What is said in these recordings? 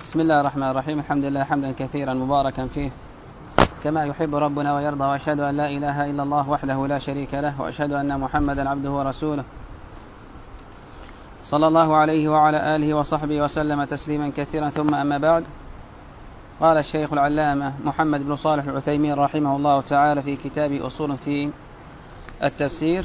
بسم الله الرحمن الرحيم. الحمد لله حمدا كثيرا مباركا فيه كما يحب ربنا ويرضى، وأشهد أن لا إله إلا الله وحده لا شريك له، وأشهد أن محمدا عبده ورسوله صلى الله عليه وعلى آله وصحبه وسلم تسليما كثيرا. ثم أما بعد، قال الشيخ العلامة محمد بن صالح العثيمين رحمه الله تعالى في كتاب أصول في التفسير،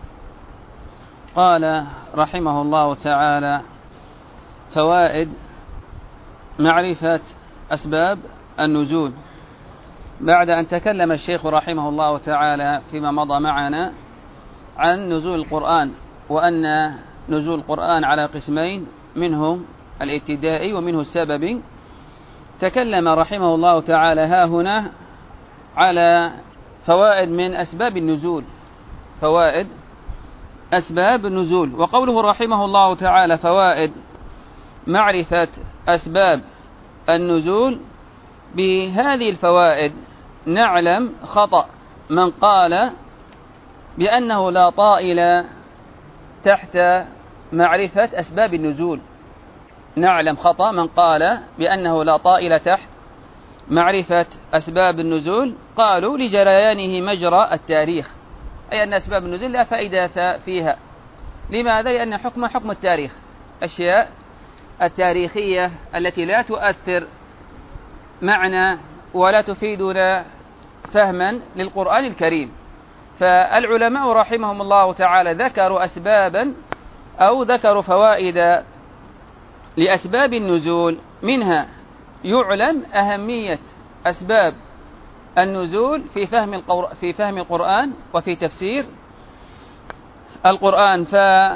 قال رحمه الله تعالى: فوائد معرفة أسباب النزول. بعد أن تكلم الشيخ رحمه الله تعالى فيما مضى معنا عن نزول القرآن، وأن نزول القرآن على قسمين، منه الابتدائي ومنه السببي، تكلم رحمه الله تعالى ها هنا على فوائد من أسباب النزول، فوائد أسباب النزول. وقوله رحمه الله تعالى فوائد معرفة أسباب النزول، بهذه الفوائد نعلم خطأ من قال بأنه لا طائل تحت معرفة أسباب النزول. نعلم خطأ من قال بأنه لا طائل تحت معرفة أسباب النزول، قالوا لجريانه مجرى التاريخ، أي أن أسباب النزول لا فائدة فيها. لماذا؟ لأن حكم التاريخ، أشياء التاريخية التي لا تؤثر معنا ولا تفيدنا فهما للقرآن الكريم. فالعلماء رحمهم الله تعالى ذكروا أسبابا أو ذكروا فوائد لأسباب النزول، منها يعلم أهمية أسباب النزول في فهم القرآن وفي تفسير القرآن.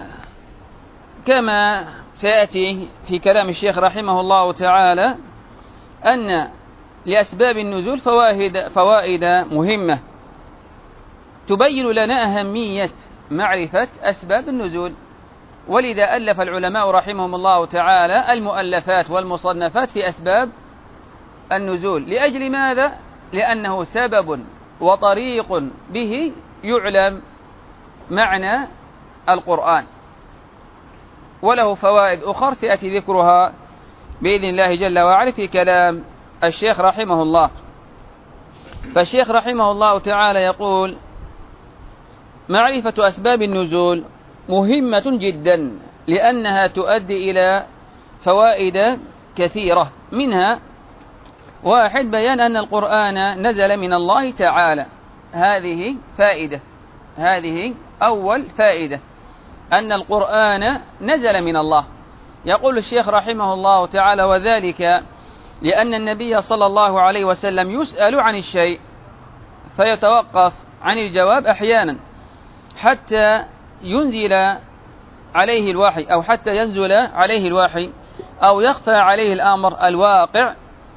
فكما سيأتي في كلام الشيخ رحمه الله تعالى أن لأسباب النزول فوائد مهمة تبين لنا أهمية معرفة أسباب النزول. ولذا ألف العلماء رحمهم الله تعالى المؤلفات والمصنفات في أسباب النزول. لأجل ماذا؟ لأنه سبب وطريق به يعلم معنى القرآن، وله فوائد أخرى سيأتي ذكرها بإذن الله جل وعلا في كلام الشيخ رحمه الله. فالشيخ رحمه الله تعالى يقول: معرفة أسباب النزول مهمة جدا، لأنها تؤدي إلى فوائد كثيرة، منها: واحد، بيان أن القرآن نزل من الله تعالى. هذه فائدة، هذه أول فائدة، أن القرآن نزل من الله. يقول الشيخ رحمه الله تعالى: وذلك لأن النبي صلى الله عليه وسلم يسأل عن الشيء فيتوقف عن الجواب أحيانا حتى ينزل عليه الوحي، أو حتى ينزل عليه الوحي، أو يخفى عليه الأمر الواقع،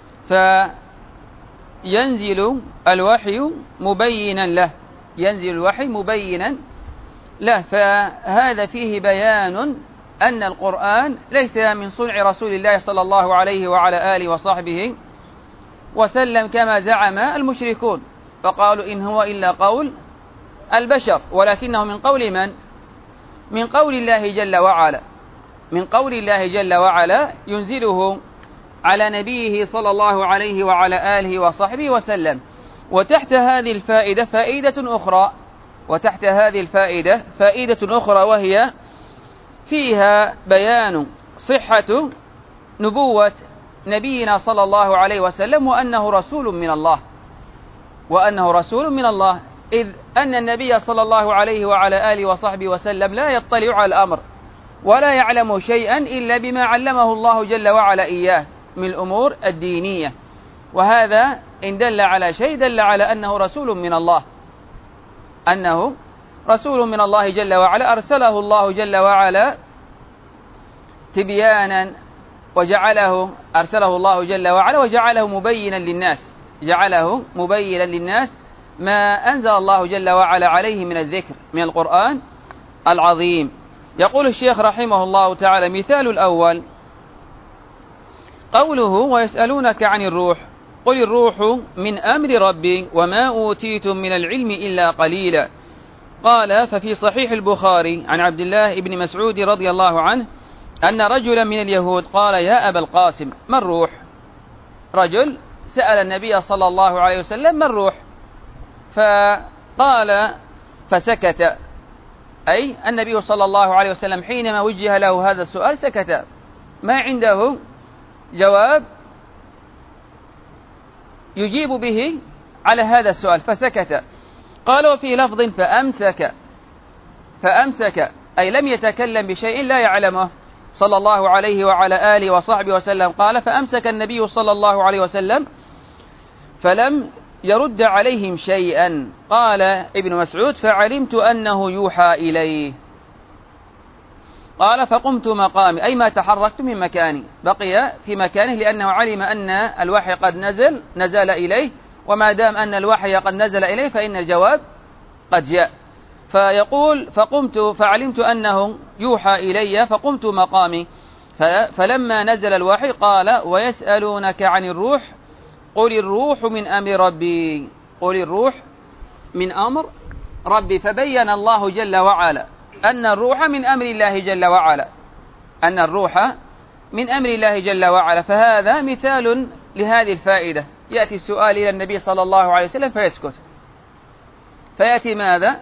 فينزل الوحي مبينا له، ينزل الوحي مبينا له. فهذا فيه بيان أن القرآن ليس من صنع رسول الله صلى الله عليه وعلى آله وصحبه وسلم كما زعم المشركون، فقالوا إن هو إلا قول البشر، ولكنه من قول من؟ من قول الله جل وعلا، من قول الله جل وعلا ينزله على نبيه صلى الله عليه وعلى آله وصحبه وسلم. وتحت هذه الفائدة فائدة أخرى، وتحت هذه الفائدة فائدة أخرى، وهي فيها بيان صحة نبوة نبينا صلى الله عليه وسلم، وأنه رسول من الله، وأنه رسول من الله، إذ أن النبي صلى الله عليه وعلى آله وصحبه وسلم لا يطلع على الأمر ولا يعلم شيئا إلا بما علمه الله جل وعلا إياه من الأمور الدينية. وهذا إن دل على شيء دل على أنه رسول من الله، أنه رسول من الله جل وعلا، أرسله الله جل وعلا تبيانا، أرسله الله جل وعلا وجعله مبينا للناس، جعله مبينا للناس ما أنزل الله جل وعلا عليه من الذكر من القرآن العظيم. يقول الشيخ رحمه الله تعالى: مثال الأول قوله: ويسألونك عن الروح، قل الروح من أمر ربي وما أوتيتم من العلم إلا قليلا. قال: ففي صحيح البخاري عن عبد الله بن مسعود رضي الله عنه أن رجلا من اليهود قال: يا أبا القاسم، ما الروح؟ رجل سأل النبي صلى الله عليه وسلم ما الروح؟ فقال فسكت، أي النبي صلى الله عليه وسلم حينما وجه له هذا السؤال سكت، ما عنده جواب يجيب به على هذا السؤال فسكت. قالوا في لفظ فأمسك أي لم يتكلم بشيء لا يعلمه صلى الله عليه وعلى آله وصحبه وسلم. قال فأمسك النبي صلى الله عليه وسلم فلم يرد عليهم شيئا. قال ابن مسعود فعلمت أنه يوحى إليه. قال فقمت مقامي، أي ما تحركت من مكاني، بقي في مكانه لأنه علم أن الوحي قد نزل إليه، وما دام أن الوحي قد نزل إليه فإن الجواب قد جاء. فيقول فقمت فعلمت أنه يوحى إلي فقمت مقامي، فلما نزل الوحي قال ويسألونك عن الروح قل الروح من أمر ربي، قل الروح من أمر ربي. فبين الله جل وعلا أن الروح من أمر الله جل وعلا، أن الروح من أمر الله جل وعلا. فهذا مثال لهذه الفائدة. يأتي السؤال إلى النبي صلى الله عليه وسلم فيسكت، فيأتي ماذا؟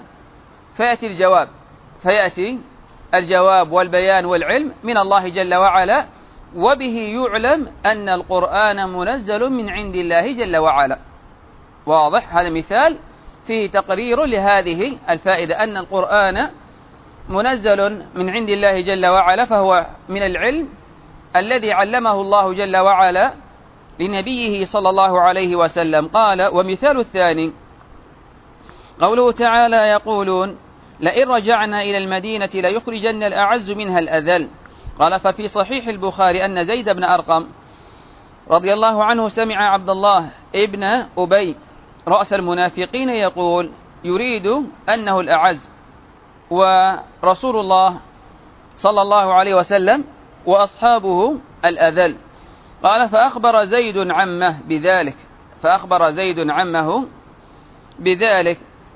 فيأتي الجواب والبيان والعلم من الله جل وعلا، وبه يعلم أن القرآن منزل من عند الله جل وعلا. واضح؟ هذا مثال فيه تقرير لهذه الفائدة، أن القرآن منزل من عند الله جل وعلا، فهو من العلم الذي علمه الله جل وعلا لنبيه صلى الله عليه وسلم. قال ومثال الثاني قوله تعالى يقولون لئن رجعنا إلى المدينة ليخرجن الأعز منها الأذل. قال ففي صحيح البخاري أن زيد بن أرقم رضي الله عنه سمع عبد الله ابن أبي رأس المنافقين يقول يريد أنه الأعز ورسول الله صلى الله عليه وسلم وأصحابه الأذل. قال فأخبر زيد عمه بذلك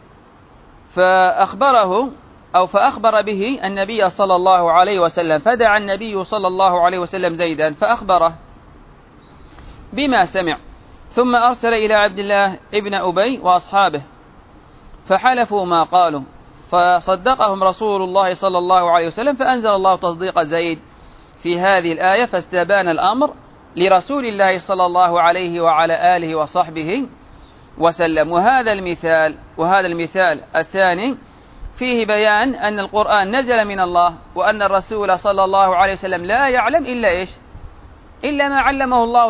فأخبر به النبي صلى الله عليه وسلم، فدعا النبي صلى الله عليه وسلم زيدا فأخبره بما سمع، ثم أرسل إلى عبد الله ابن أبي وأصحابه فحلفوا ما قالوا، فصدقهم رسول الله صلى الله عليه وسلم، فأنزل الله تصديق زيد في هذه الآية، فاستبان الأمر لرسول الله صلى الله عليه وعلى آله وصحبه وسلم. وهذا المثال الثاني فيه بيان أن القرآن نزل من الله، وأن الرسول صلى الله عليه وسلم لا يعلم إلا إيش؟ إلا ما علمه الله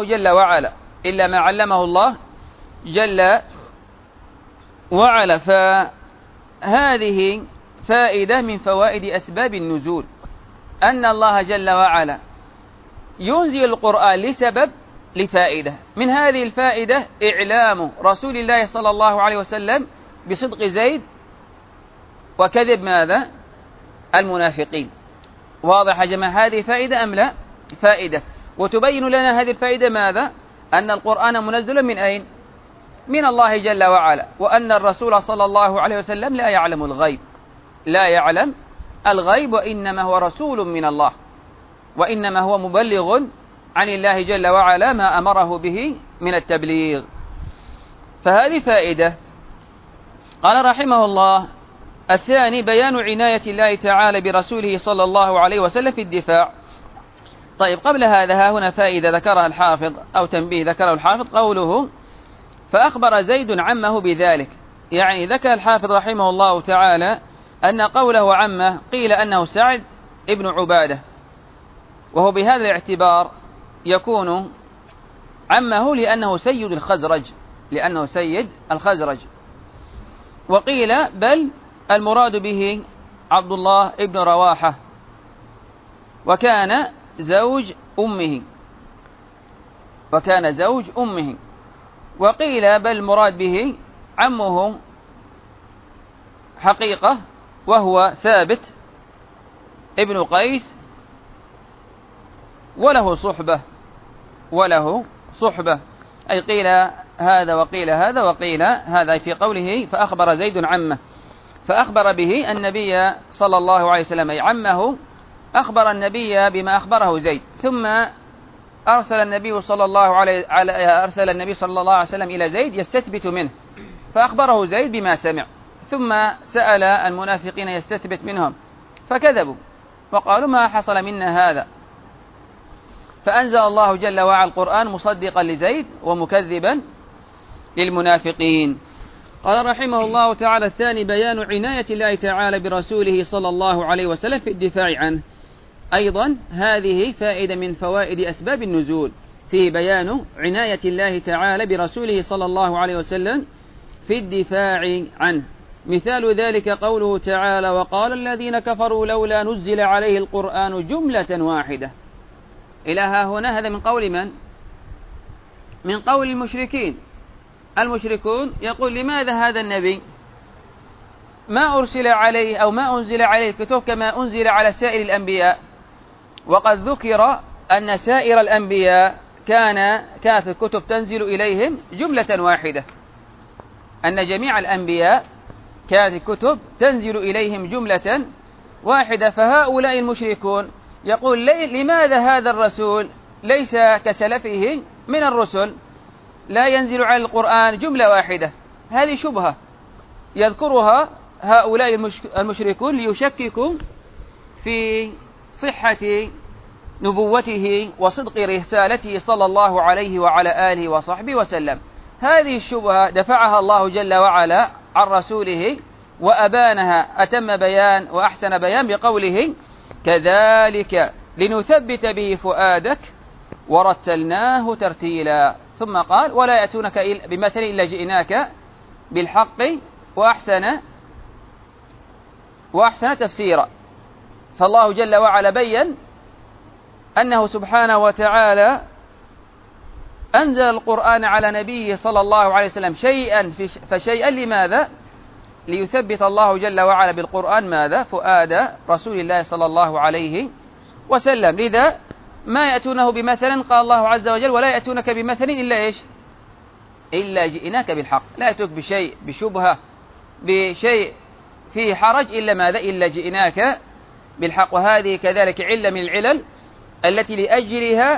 جل وعلا. فهذه فائدة من فوائد أسباب النزول، أن الله جل وعلا ينزل القرآن لفائدة. من هذه الفائدة إعلام رسول الله صلى الله عليه وسلم بصدق زيد وكذب ماذا؟ المنافقين. واضح يا جماعة هذه فائدة أم لا؟ فائدة. وتبين لنا هذه الفائدة ماذا؟ أن القرآن منزل من أين؟ من الله جل وعلا، وأن الرسول صلى الله عليه وسلم لا يعلم الغيب، وإنما هو رسول من الله، وإنما هو مبلغ عن الله جل وعلا ما أمره به من التبليغ. فهذه فائدة. قال رحمه الله الثاني بيان عناية الله تعالى برسوله صلى الله عليه وسلم في الدفاع. طيب قبل هذا هنا فائدة ذكرها الحافظ أو تنبيه ذكره الحافظ، قوله فأخبر زيد عمه بذلك، يعني ذكر الحافظ رحمه الله تعالى أن قوله عمه قيل أنه سعد ابن عبادة، وهو بهذا الاعتبار يكون عمه لأنه سيد الخزرج، وقيل بل المراد به عبد الله ابن رواحة وكان زوج أمه، وقيل بل المراد به عمه حقيقة وهو ثابت ابن قيس، وله صحبة أي قيل هذا وقيل هذا وقيل هذا في قوله فأخبر زيد عمه، فأخبر به النبي صلى الله عليه وسلم، أي عمه أخبر النبي بما أخبره زيد. ثم أرسل النبي صلى الله عليه وسلم إلى زيد يستثبت منه، فأخبره زيد بما سمع، ثم سأل المنافقين يستثبت منهم فكذبوا وقالوا ما حصل منا هذا، فأنزل الله جل وعلا القرآن مصدقا لزيد ومكذبا للمنافقين. قال رحمه الله تعالى: الثاني بيان عناية الله تعالى برسوله صلى الله عليه وسلم في الدفاع عنه. أيضا هذه فائدة من فوائد أسباب النزول، فيه بيان عناية الله تعالى برسوله صلى الله عليه وسلم في الدفاع عنه. مثال ذلك قوله تعالى: وقال الذين كفروا لولا نزل عليه القرآن جملة واحدة. إلى ها هنا هذا من قول من؟ من قول المشركين. المشركون يقول: لماذا هذا النبي ما أرسل عليه أو ما أنزل عليه الكتب كما أنزل على سائر الأنبياء؟ وقد ذكر أن سائر الأنبياء كانت الكتب تنزل إليهم جملة واحدة، أن جميع الأنبياء كانت الكتب تنزل إليهم جملة واحدة. فهؤلاء المشركون يقول: لماذا هذا الرسول ليس كسلفه من الرسل لا ينزل على القرآن جملة واحدة؟ هذه شبهة يذكرها هؤلاء المشركون ليشككوا في صحة نبوته وصدق رسالته صلى الله عليه وعلى آله وصحبه وسلم. هذه الشبهة دفعها الله جل وعلا عن رسوله وأبانها أتم بيان وأحسن بيان بقوله: كذلك لنثبت به فؤادك ورتلناه ترتيلا. ثم قال: ولا يأتونك بمثل إلا جئناك بالحق وأحسن تفسيرا. فالله جل وعلا بين أنه سبحانه وتعالى أنزل القرآن على نبيه صلى الله عليه وسلم شيئا فشيئا. لماذا؟ ليثبت الله جل وعلا بالقرآن ماذا؟ فؤاد رسول الله صلى الله عليه وسلم. لذا ما يأتونه بمثل، قال الله عز وجل: ولا يأتونك بمثل إلا إيش؟ إلا جئناك بالحق. لا يأتوك بشيء بشبهة بشيء فيه حرج إلا ماذا؟ إلا جئناك بالحق. وهذه كذلك علة من العلل التي لأجلها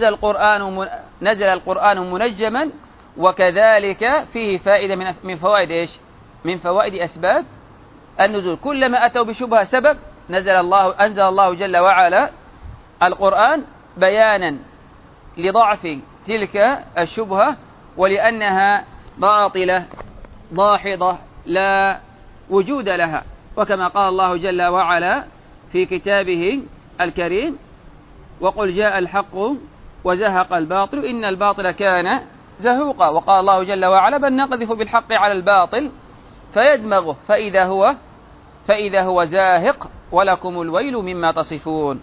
نزل القرآن منجما. وكذلك فيه فائدة من فوائد إيش؟ من فوائد أسباب النزول. كلما أتوا بشبهة سبب أنزل الله جل وعلا القرآن بيانا لضعف تلك الشبهة ولأنها باطلة ضاحضة لا وجود لها. وكما قال الله جل وعلا في كتابه الكريم: وقل جاء الحق وزهق الباطل إن الباطل كان زهوقا. وقال الله جل وعلا: بل نقذف بالحق على الباطل فيدمغه فإذا هو زاهق ولكم الويل مما تصفون.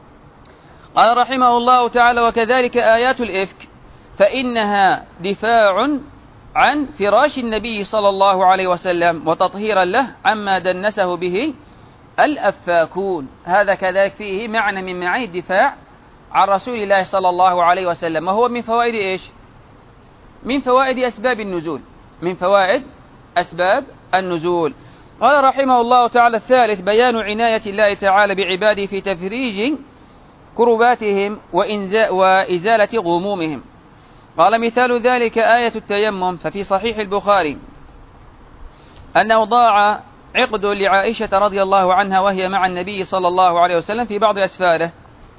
قال رحمه الله تعالى: وكذلك آيات الإفك فإنها دفاع عن فراش النبي صلى الله عليه وسلم وتطهيرا له عما دنسه به الأفاكون. هذا كذلك فيه معنى من معاني الدفاع عن رسول الله صلى الله عليه وسلم، وهو من فوائد إيش؟ من فوائد أسباب النزول، من فوائد أسباب النزول. قال رحمه الله تعالى: الثالث بيان عناية الله تعالى بعباده في تفريج كرباتهم وإزالة غمومهم. قال: مثال ذلك آية التيمم. ففي صحيح البخاري أنه ضاع عقد لعائشة رضي الله عنها وهي مع النبي صلى الله عليه وسلم في بعض أسفاره،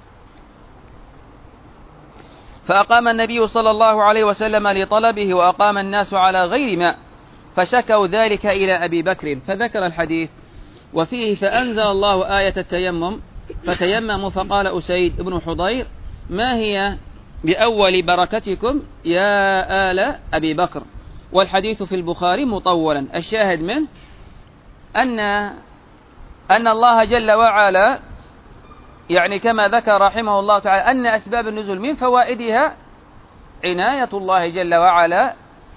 فأقام النبي صلى الله عليه وسلم لطلبه وأقام الناس على غير ماء، فشكوا ذلك إلى أبي بكر فذكر الحديث. وفيه: فأنزل الله آية التيمم فتيمموا. فقال أسيد بن حضير: ما هي بأول بركتكم يا آل أبي بكر. والحديث في البخاري مطولا. الشاهد منه أن الله جل وعلا يعني كما ذكر رحمه الله تعالى أن أسباب النزول من فوائدها عناية الله جل وعلا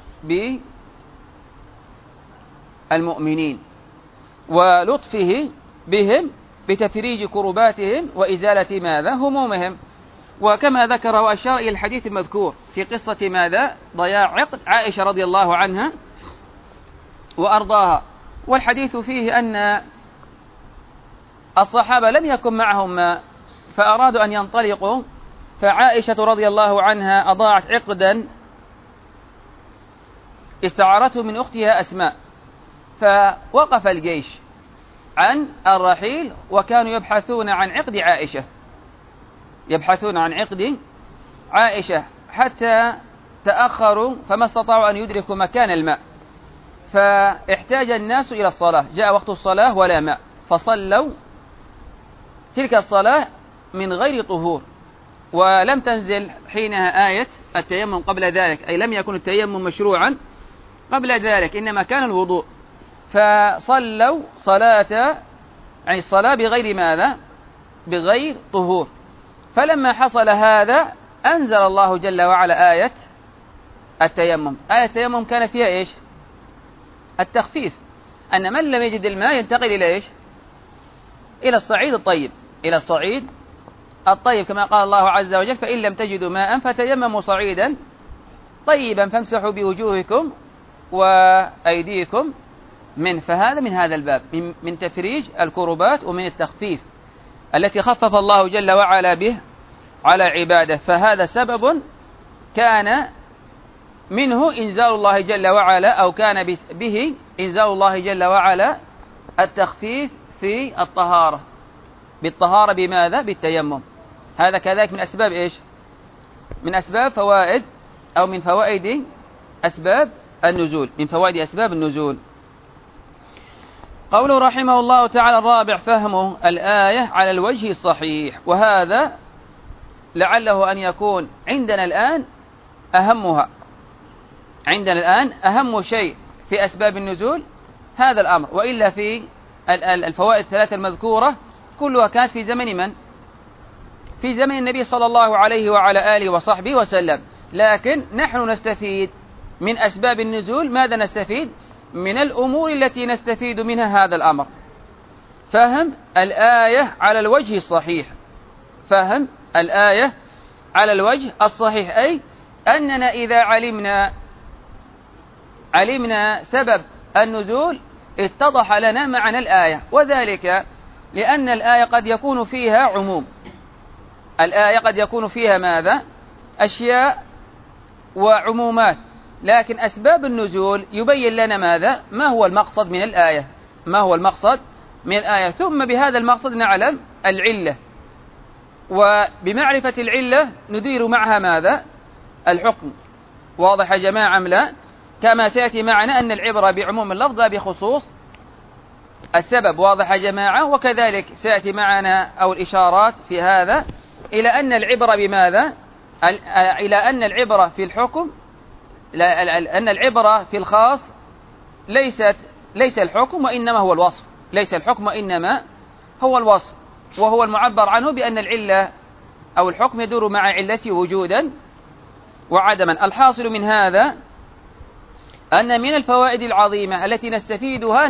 بالمؤمنين ولطفه بهم بتفريج كرباتهم وإزالة ماذا؟ همومهم. وكما ذكر وأشار إلى الحديث المذكور في قصة ماذا؟ ضياع عقد عائشة رضي الله عنها وأرضاها. والحديث فيه أن الصحابة لم يكن معهم ماء فأرادوا أن ينطلقوا فعائشة رضي الله عنها أضاعت عقدا استعارته من أختها أسماء، فوقف الجيش عن الرحيل وكانوا يبحثون عن عقد عائشة، يبحثون عن عقد عائشة حتى تأخروا فما استطاعوا أن يدركوا مكان الماء، فاحتاج الناس إلى الصلاة، جاء وقت الصلاة ولا ماء، فصلوا تلك الصلاة من غير طهور، ولم تنزل حينها آية التيمم قبل ذلك، أي لم يكن التيمم مشروعا قبل ذلك، إنما كان الوضوء، فصلوا صلاة يعني الصلاة بغير ماذا؟ بغير طهور. فلما حصل هذا أنزل الله جل وعلا آية التيمم. آية التيمم كان فيها إيش؟ التخفيف، أن من لم يجد الماء ينتقل إلى إيش؟ إلى الصعيد الطيب، إلى الصعيد الطيب، كما قال الله عز وجل: فإن لم تجدوا ماء فتيمموا صعيدا طيبا فامسحوا بوجوهكم وأيديكم منه. فهذا من هذا الباب، من تفريج الكربات ومن التخفيف التي خفف الله جل وعلا به على عباده، فهذا سبب كان منه إنزال الله جل وعلا، أو كان به إنزال الله جل وعلا التخفيف في الطهارة، بالطهارة بماذا؟ بالتيمم. هذا كذلك من أسباب إيش؟ من أسباب فوائد، أو من فوائد أسباب النزول، من فوائد أسباب النزول. قوله رحمه الله تعالى: الرابع فهم الآية على الوجه الصحيح، وهذا لعله أن يكون عندنا الآن أهمها، عندنا الآن أهم شيء في أسباب النزول هذا الأمر، وإلا في الفوائد الثلاثة المذكورة كلها كانت في زمن من؟ في زمن النبي صلى الله عليه وعلى آله وصحبه وسلم، لكن نحن نستفيد من أسباب النزول. ماذا نستفيد؟ من الأمور التي نستفيد منها هذا الأمر. فهم الآية على الوجه الصحيح، فهم الآية على الوجه الصحيح، أي أننا إذا علمنا سبب النزول اتضح لنا معنى الآية، وذلك لأن الآية قد يكون فيها عموم، الآية قد يكون فيها ماذا؟ أشياء وعمومات، لكن أسباب النزول يبين لنا ماذا؟ ما هو المقصد من الآية، ما هو المقصد من الآية، ثم بهذا المقصد نعلم العلة، وبمعرفة العلة ندير معها ماذا؟ الحكم. واضح يا جماعة أم لا؟ كما سيأتي معنا أن العبرة بعموم اللفظ لا بخصوص السبب. واضح يا جماعة؟ وكذلك سيأتي معنا أو الإشارات في هذا إلى أن العبرة بماذا؟ إلى أن العبرة في الحكم، أن العبرة في الخاص ليس الحكم وإنما هو الوصف، ليس الحكم وإنما هو الوصف، وهو المعبر عنه بأن العلة أو الحكم يدور مع علته وجودا وعدما. الحاصل من هذا أن من الفوائد العظيمة التي نستفيدها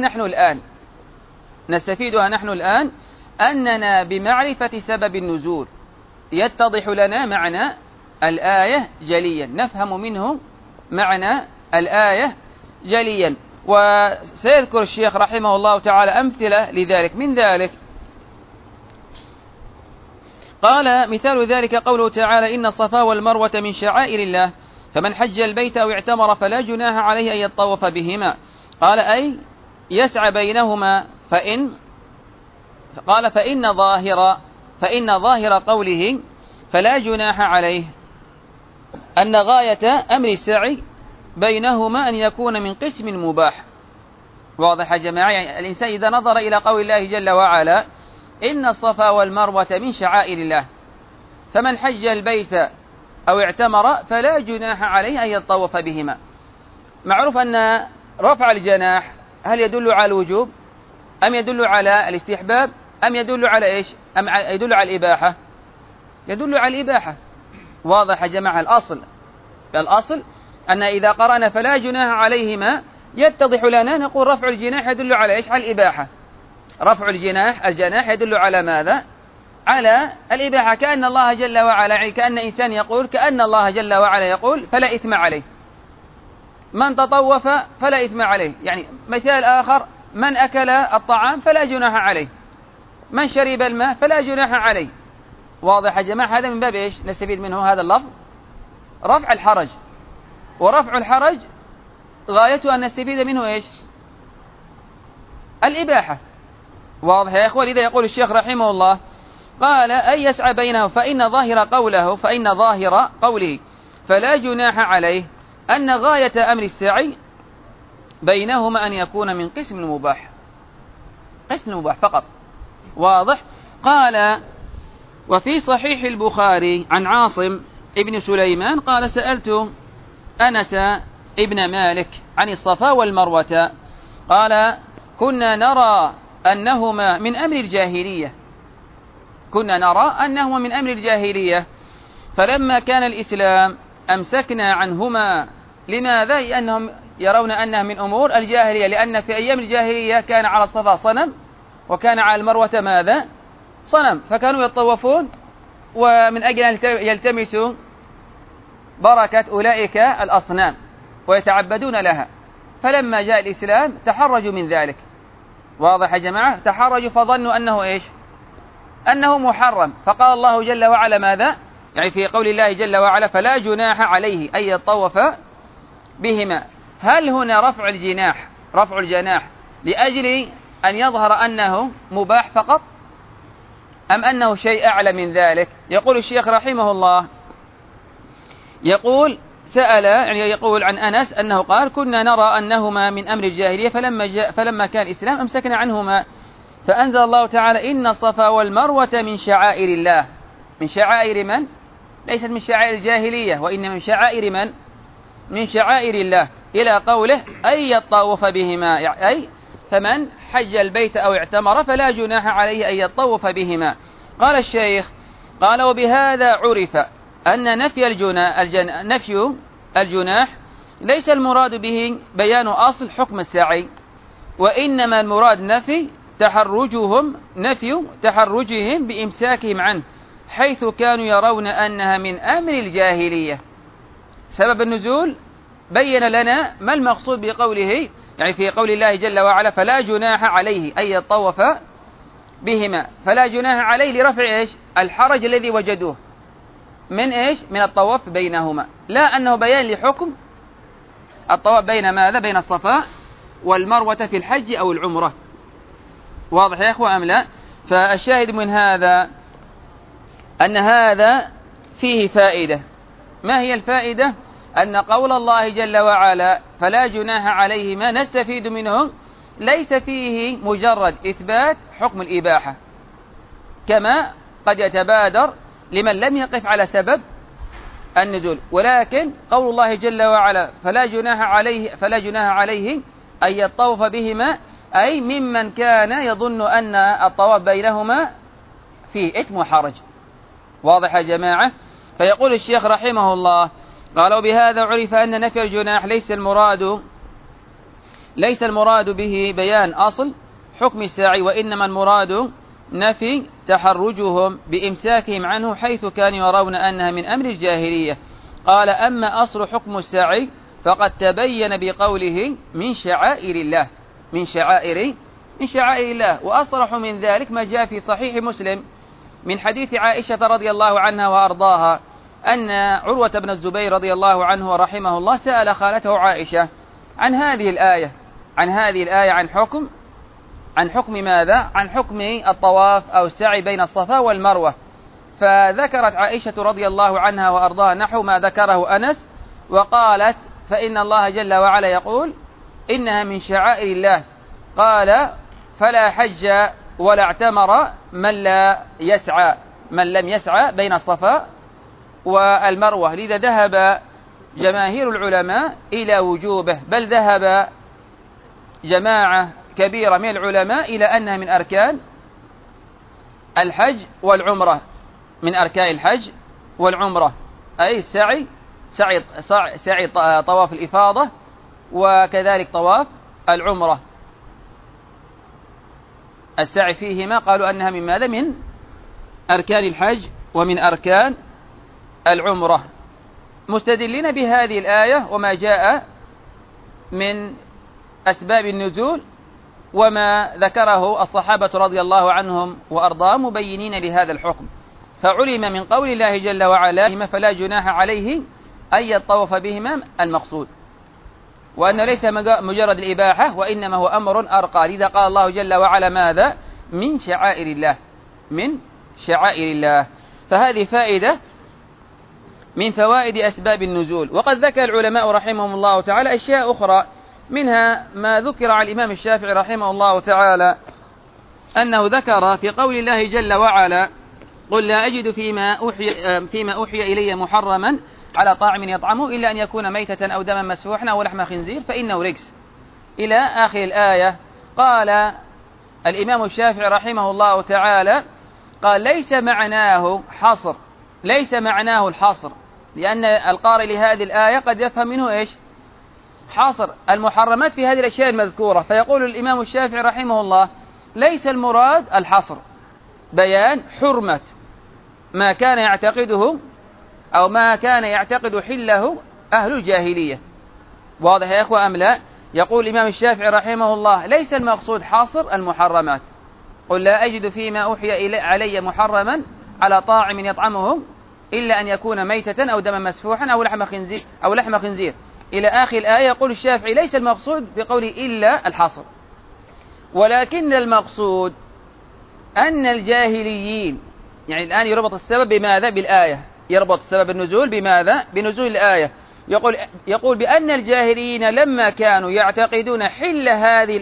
نحن الآن أننا بمعرفة سبب النزول يتضح لنا معنى الآية جليا، نفهم منه معنى الآية جليا. وسيذكر الشيخ رحمه الله تعالى أمثلة لذلك. من ذلك قال: مثال ذلك قوله تعالى: إن الصفا والمروة من شعائر الله فمن حج البيت أو اعتمر فلا جناح عليه أن يطوف بهما. قال: أي يسعى بينهما. قال: فإن ظاهر قوله فلا جناح عليه أن غاية أمر السعي بينهما أن يكون من قسم مباح. واضح يا جماعة؟ يعني الإنسان إذا نظر إلى قول الله جل وعلا: إن الصفا والمروة من شعائر الله فمن حج البيت أو اعتمر فلا جناح عليه أن يطوف بهما. معروف أن رفع الجناح هل يدل على الوجوب أم يدل على الاستحباب أم يدل على إيش؟ أم يدل على الإباحة؟ يدل على الإباحة. واضح يا جماعة؟ الأصل أن إذا قرأنا فلا جناح عليهما يتضح لنا نقول رفع الجناح يدل على إيش؟ على الإباحة. رفع الجناح يدل على ماذا؟ على الإباحة. كأن الله جل وعلا، يعني كأن إنسان يقول، كأن الله جل وعلا يقول: فلا إثم عليه من تطوف فلا إثم عليه. يعني مثال آخر: من أكل الطعام فلا جناح عليه، من شرب الماء فلا جناح عليه. واضح يا جماعة؟ هذا من باب إيش نستفيد منه هذا اللفظ؟ رفع الحرج، ورفع الحرج غايته أن نستفيد منه إيش؟ الإباحة. واضح يا إخوة؟ لذا يقول الشيخ رحمه الله قال أن يسعى بينه فإن ظاهر قوله فلا جناح عليه أن غاية أمر السعي بينهما أن يكون من قسم المباح، قسم المباح فقط. واضح؟ قال وفي صحيح البخاري عن عاصم ابن سليمان قال سألت أنس ابن مالك عن الصفا والمروة قال كنا نرى أنهما من أمر الجاهلية فلما كان الإسلام أمسكنا عنهما. لماذا؟ لأنهم يرون أنها من أمور الجاهلية، لأن في أيام الجاهلية كان على الصفا صنم وكان على المروة ماذا؟ صنم، فكانوا يطوفون ومن أجل أن يلتمسوا بركة أولئك الأصنام ويتعبدون لها، فلما جاء الإسلام تحرجوا من ذلك. واضح يا جماعة؟ تحرجوا فظنوا أنه إيش؟ أنه محرم، فقال الله جل وعلا ماذا؟ يعني في قول الله جل وعلا فلا جناح عليه أن يطوف بهما. هل هنا رفع الجناح لأجل أن يظهر أنه مباح فقط أم أنه شيء أعلى من ذلك؟ يقول الشيخ رحمه الله يقول عن أنس أنه قال كنا نرى أنهما من أمر الجاهلية فلما كان الإسلام أمسكنا عنهما، فأنزل الله تعالى إن الصفا والمروة من شعائر الله. من شعائر من؟ ليست من شعائر الجاهلية، وإنما من شعائر من؟ من شعائر الله، إلى قوله أي يطوف بهما، أي فمن حج البيت أو اعتمر فلا جناح عليه أن يطوف بهما. قال الشيخ قال وبهذا عرف أن نفي الجناح ليس المراد به بيان أصل حكم السعي، وإنما المراد نفي تحرجهم بإمساكهم عنه حيث كانوا يرون أنها من أمر الجاهلية. سبب النزول بين لنا ما المقصود بقوله، يعني في قول الله جل وعلا فلا جناح عليه أن يطوف بهما، فلا جناح عليه لرفع إيش؟ الحرج الذي وجدوه من إيش؟ من الطواف بينهما، لا أنه بيان لحكم الطواف بين ماذا؟ بين الصفا والمروة في الحج أو العمرة. واضح يا أخوة أم لا؟ فالشاهد من هذا أن هذا فيه فائدة. ما هي الفائدة؟ أن قول الله جل وعلا فلا جناح عليهما نستفيد منه ليس فيه مجرد إثبات حكم الإباحة كما قد يتبادر لمن لم يقف على سبب النزول، ولكن قول الله جل وعلا فلا جناح عليه أن يطوف بهما أي ممن كان يظن أن الطواف بينهما فيه إثم وحرج. واضح يا جماعة؟ فيقول الشيخ رحمه الله قالوا بهذا عرف أن نفي الجناح ليس المراد به بيان أصل حكم الساعي، وإنما المراد نفي تحرجهم بإمساكهم عنه حيث كانوا يرون أنها من أمر الجاهلية. قال أما أصل حكم الساعي فقد تبين بقوله من شعائر الله، وأصرح من ذلك ما جاء في صحيح مسلم من حديث عائشة رضي الله عنها وأرضاها أن عروة بن الزبير رضي الله عنه ورحمه الله سأل خالته عائشة عن هذه الآية عن حكم ماذا؟ عن حكم الطواف أو السعي بين الصفا والمروة، فذكرت عائشة رضي الله عنها وأرضاها نحو ما ذكره أنس، وقالت فإن الله جل وعلا يقول إنها من شعائر الله، قال فلا حج ولا اعتمر من لم يسعى بين الصفا والمروة. لذا ذهب جماهير العلماء إلى وجوبه، بل ذهب جماعة كبيرة من العلماء إلى أنها من أركان الحج والعمرة، أي سعي طواف الإفاضة وكذلك طواف العمرة، السعي فيهما قالوا أنها من ماذا؟ من أركان الحج ومن أركان العمرة، مستدلين بهذه الآية وما جاء من أسباب النزول وما ذكره الصحابة رضي الله عنهم وأرضاهم مبينين لهذا الحكم. فعلم من قول الله جل وعلا فلا جناح عليه أن يطوف بهما المقصود، وأنه ليس مجرد الإباحة وإنما هو أمر أرقى. لذا قال الله جل وعلا ماذا؟ من شعائر الله، من شعائر الله. فهذه فائدة من فوائد أسباب النزول. وقد ذكر العلماء رحمهم الله تعالى أشياء أخرى، منها ما ذكر عن الإمام الشافعي رحمه الله تعالى أنه ذكر في قول الله جل وعلا قل لا أجد فيما أوحي إلي محرما على طاعم يطعمه إلا أن يكون ميتة أو دما مسفوحا أو لحم خنزير فإنه رجس إلى آخر الآية. قال الإمام الشافعي رحمه الله تعالى قال ليس معناه حصر، ليس معناه الحصر، لأن القارئ لهذه الآية قد يفهم منه إيش؟ حصر المحرمات في هذه الأشياء المذكورة. فيقول الإمام الشافعي رحمه الله ليس المراد الحصر، بيان حرمة ما كان يعتقده أو ما كان يعتقد حله أهل الجاهلية. واضح يا إخوة أم لا؟ يقول الإمام الشافعي رحمه الله ليس المقصود حاصر المحرمات، قل لا أجد فيما أوحي علي محرما على طاعم يطعمه إلا أن يكون ميتة أو دما مسفوحا أو لحم خنزير إلى آخر الآية. يقول الشافعي ليس المقصود بقوله إلا الحصر، ولكن المقصود أن الجاهليين، يعني الآن يربط السبب بماذا؟ بالآية، يربط سبب النزول بماذا؟ بنزول الآية. يقول بأن الجاهليين لما كانوا يعتقدون حل هذه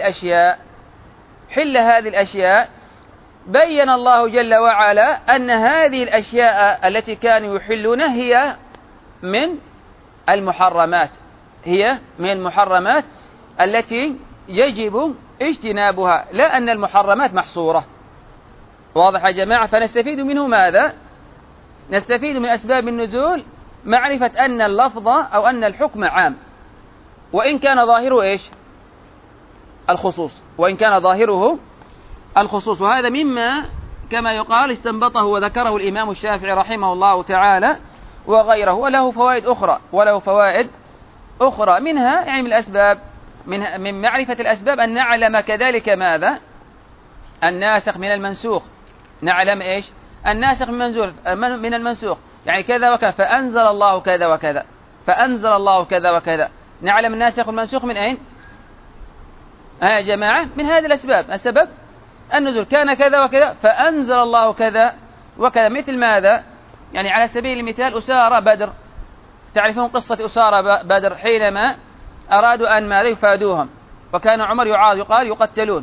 الأشياء بين الله جل وعلا أن هذه الأشياء التي كانوا يحلونها هي من المحرمات، هي من المحرمات التي يجب اجتنابها، لا أن المحرمات محصورة. واضح يا جماعة؟ فنستفيد منه ماذا؟ نستفيد من أسباب النزول معرفة أن اللفظ أو أن الحكم عام، وإن كان ظاهره إيش؟ الخصوص، وإن كان ظاهره الخصوص. وهذا مما كما يقال استنبطه وذكره الإمام الشافعي رحمه الله تعالى وغيره، وله فوائد أخرى منها يعني من الأسباب، من معرفة الأسباب أن نعلم كذلك ماذا؟ الناسخ من المنسوخ. نعلم إيش؟ الناسخ من المنسوخ، يعني كذا وكذا فأنزل الله كذا وكذا، فأنزل الله كذا وكذا. نعلم الناسخ والمنسوخ من أين؟ يا جماعة من هذه الأسباب. السبب النزول كان كذا وكذا فأنزل الله كذا وكذا. مثل ماذا؟ يعني على سبيل المثال أسارى بدر، تعرفون قصة أسارى بدر حينما أرادوا أن ماذا؟ يفادوهم، وكان عمر يقال يقتلون،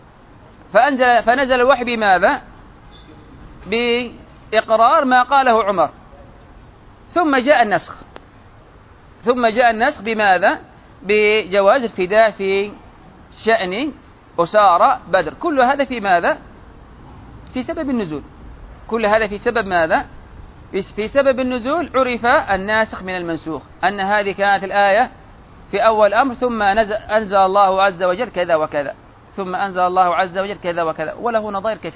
فنزل الوحي بماذا؟ بإقرار ما قاله عمر، ثم جاء النسخ بماذا؟ بجواز الفداء في شأن أسارى بدر. كل هذا في ماذا؟ في سبب النزول. كل هذا في سبب ماذا؟ في سبب النزول عرف الناسخ من المنسوخ، أن هذه كانت الآية في أول أمر ثم أنزل الله عز وجل كذا وكذا، ثم أنزل الله عز وجل كذا وكذا، وله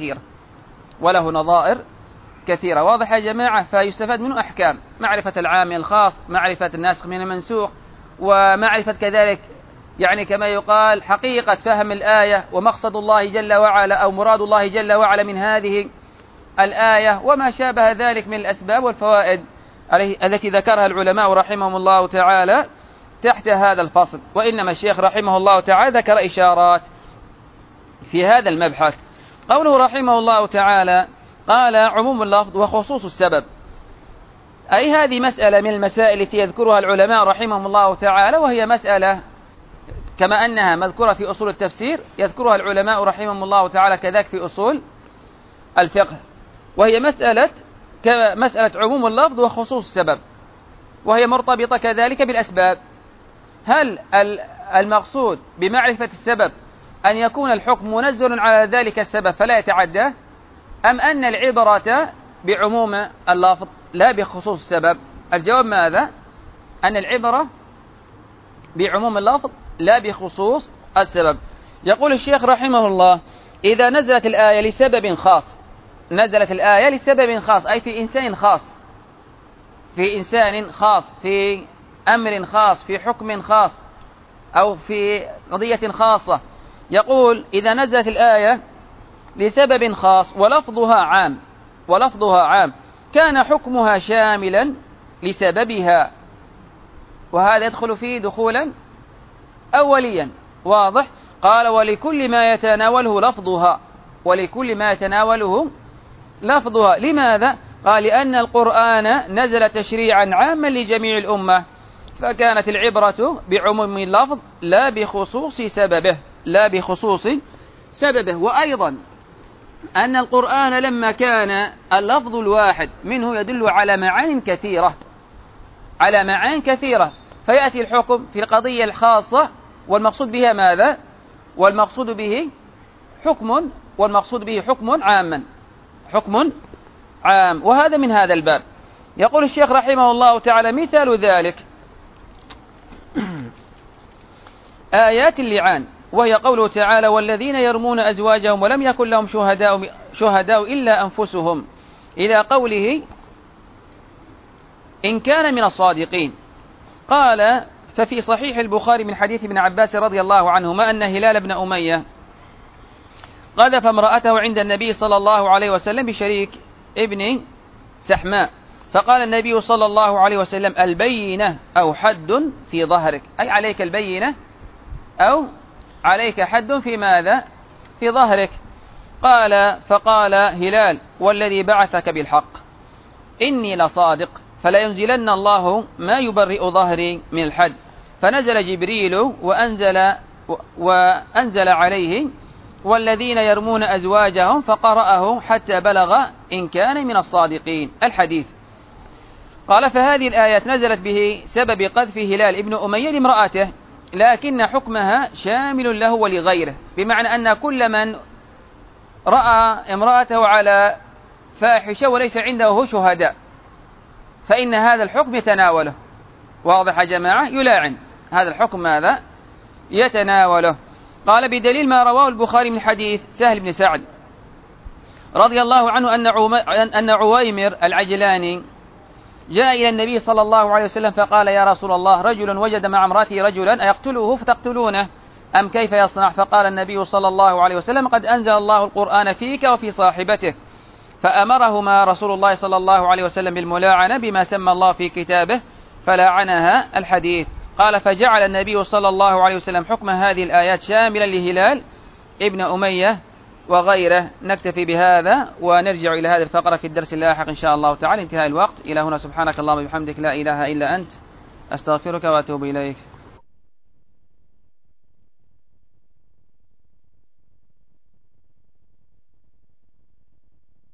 نظائر كثيرة. واضح يا جماعة؟ فيستفاد منه أحكام: معرفة العام من الخاص، معرفة الناسخ من المنسوخ، ومعرفة كذلك يعني كما يقال حقيقة فهم الآية ومقصد الله جل وعلا أو مراد الله جل وعلا من هذه الآية، وما شابه ذلك من الأسباب والفوائد التي ذكرها العلماء رحمهم الله تعالى تحت هذا الفصل. وإنما الشيخ رحمه الله تعالى ذكر إشارات في هذا المبحث. قوله رحمه الله تعالى قال عموم اللفظ وخصوص السبب، أي هذه مسألة من المسائل التي يذكرها العلماء رحمهم الله تعالى، وهي مسألة كما أنها مذكورة في أصول التفسير يذكرها العلماء رحمهم الله تعالى كذلك في أصول الفقه، وهي مسألة عموم اللفظ وخصوص السبب، وهي مرتبطة كذلك بالأسباب. هل المقصود بمعرفة السبب أن يكون الحكم منزل على ذلك السبب فلا يتعدى، أم أن العبرة بعموم اللفظ لا بخصوص السبب؟ الجواب ماذا؟ أن العبرة بعموم اللفظ لا بخصوص السبب. يقول الشيخ رحمه الله إذا نزلت الآية لسبب خاص، نزلت الآية لسبب خاص أي في إنسان خاص، في أمر خاص، في حكم خاص، أو في قضية خاصة. يقول إذا نزلت الآية لسبب خاص ولفظها عام كان حكمها شاملا لسببها، وهذا يدخل فيه دخولا أوليا واضح. قال ولكل ما يتناوله لفظها، ولكل ما يتناوله لفظها. لماذا؟ قال لأن القرآن نزل تشريعا عاما لجميع الأمة، فكانت العبرة بعموم اللفظ لا بخصوص سببه، لا بخصوص سببه. وأيضا أن القرآن لما كان اللفظ الواحد منه يدل على معان كثيرة، على معان كثيرة، فيأتي الحكم في القضية الخاصة والمقصود بها ماذا؟ والمقصود به حكم، والمقصود به حكم عاما، حكم عام. وهذا من هذا الباب. يقول الشيخ رحمه الله تعالى مثال ذلك آيات اللعان، وهي قوله تعالى والذين يرمون أزواجهم ولم يكن لهم شهداء إلا أنفسهم، إلى قوله إن كان من الصادقين. قال ففي صحيح البخاري من حديث ابن عباس رضي الله عنهما أن هلال بن أمية قذف امرأته عند النبي صلى الله عليه وسلم بشريك ابن سحماء، فقال النبي صلى الله عليه وسلم البينة أو حد في ظهرك، أي عليك البينة أو عليك حد في ماذا؟ في ظهرك. قال فقال هلال والذي بعثك بالحق إني لصادق، فلا ينزلن الله ما يبرئ ظهري من الحد. فنزل جبريل وأنزل عليه والذين يرمون أزواجهم فقرأه حتى بلغ إن كان من الصادقين الحديث. قال فهذه الآيات نزلت به سبب قذف هلال ابن أمية لامرأته، لكن حكمها شامل له ولغيره، بمعنى أن كل من رأى امرأته على فاحشة وليس عنده شهداء فإن هذا الحكم يتناوله. واضح يا جماعة؟ يلاعن هذا الحكم ماذا؟ يتناوله. قال بدليل ما رواه البخاري من حديث سهل بن سعد رضي الله عنه أن عويمر العجلاني جاء إلى النبي صلى الله عليه وسلم فقال يا رسول الله رجل وجد مع امرأته رجلا أيقتله فتقتلونه أم كيف يصنع؟ فقال النبي صلى الله عليه وسلم قد أنزل الله القرآن فيك وفي صاحبته، فأمرهما رسول الله صلى الله عليه وسلم بالملاعنة بما سمى الله في كتابه فلاعنها الحديث. قال فجعل النبي صلى الله عليه وسلم حكم هذه الآيات شاملا لهلال ابن أمية وغيره. نكتفي بهذا ونرجع إلى هذه الفقرة في الدرس اللاحق إن شاء الله تعالى. انتهاء الوقت. إلى هنا سبحانك اللهم وبحمدك لا إله إلا أنت أستغفرك وأتوب إليك.